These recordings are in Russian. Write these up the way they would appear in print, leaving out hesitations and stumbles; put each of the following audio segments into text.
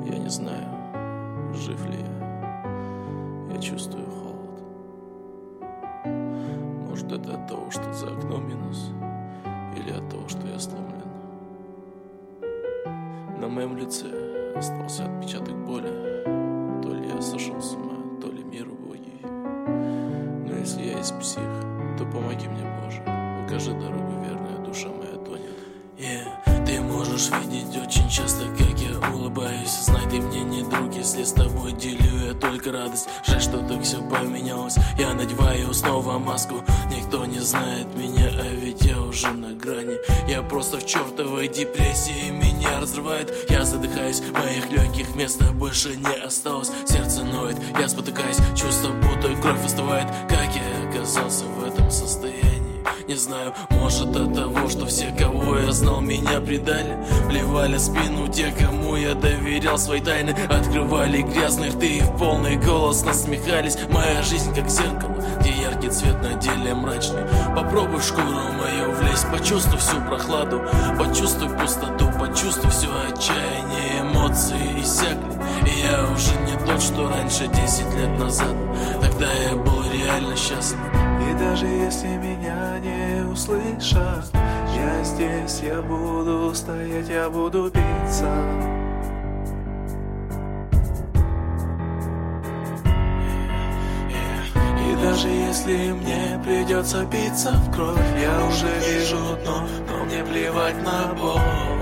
Я не знаю, жив ли я чувствую холод. Может, это от того, что за окном минус, или от того, что я сломлен. На моем лице остался отпечаток боли. То ли я сошел с ума, то ли мир убогий. Но если я есть псих, то помоги мне, Боже. Укажи дорогу верную, душа моя тонет. Ты можешь видеть очень часто, как я улыбаюсь. Знай, ты мне не друг, если с тобой делю я только радость. Жаль, что так все поменялось. Я надеваю снова маску. Никто не знает меня, а ведь я уже на грани. Я просто в чертовой депрессии, меня разрывает. Я задыхаюсь, моих легких места больше не осталось. Сердце ноет, я спотыкаюсь, чувство, будто кровь остывает. Как я оказался в этом состоянии? Не знаю, может от того, что все, кого я знал, меня предали. Плевали спину те, кому я доверял свои тайны. Открывали грязных рты и в полный голос насмехались. Моя жизнь как зеркало, где яркий цвет на деле мрачный. Попробуй в шкуру мою влезть, почувствуй всю прохладу, почувствуй пустоту, почувствуй все отчаяние. Эмоции иссякли, и я уже не тот, что раньше, 10 лет назад. Тогда я был реально счастлив. И даже если меня не услышат, я здесь, я буду стоять, я буду биться. И даже если мне придется биться в кровь, я уже вижу дно, но мне плевать на боль.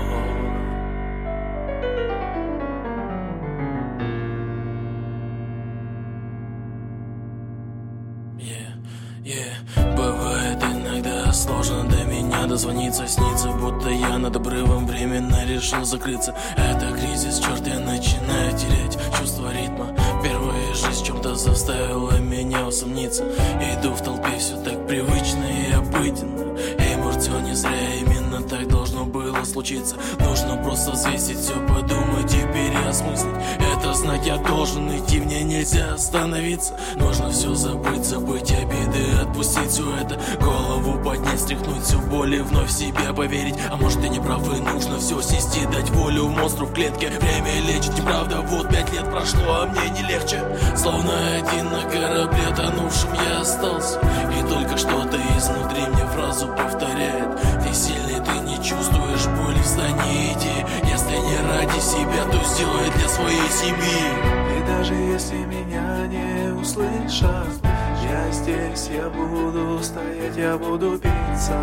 Бывает иногда сложно до меня дозвониться. Снится, будто я над обрывом временно решил закрыться. Это кризис, черт, я начинаю терять чувство ритма. Впервые жизнь в чем-то заставила меня усомниться. Иду в толпе, все так привычно и обыденно. Эй, может, все не зря, именно так должно было случиться. Нужно просто взвесить все, подумать и переосмыслить. Это знак, я должен идти, мне нельзя остановиться. Нужно все забыть, забыть обиды, отпустить все это. Голову поднять, стряхнуть всю боль и вновь в себя поверить. А может, и не правы, нужно все снести, дать волю монстру в клетке. Время лечит, неправда, вот 5 лет прошло, а мне не легче. Словно один на корабле тонувшим я остался. И только что-то изнутри мне фразу повторяет: ты сильный, ты не чувствуешь боли, встань и иди. Если не ради себя, то сделай для своей семьи. И даже если меня не услышат, я здесь, я буду стоять, я буду биться.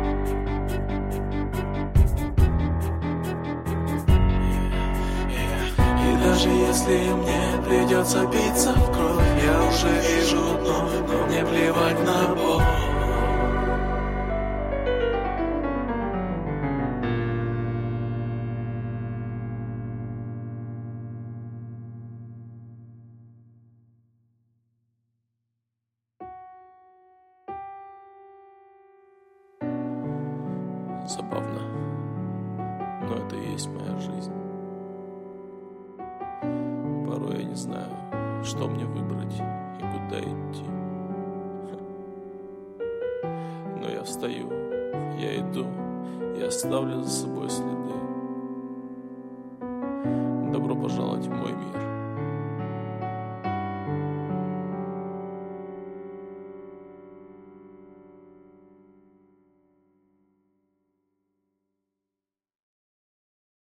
И даже если мне придется биться в кровь, я уже вижу дно, но мне плевать на боль. Забавно, но это и есть моя жизнь. Порой я не знаю, что мне выбрать и куда идти. Но я встаю, я иду, я оставлю за собой следы.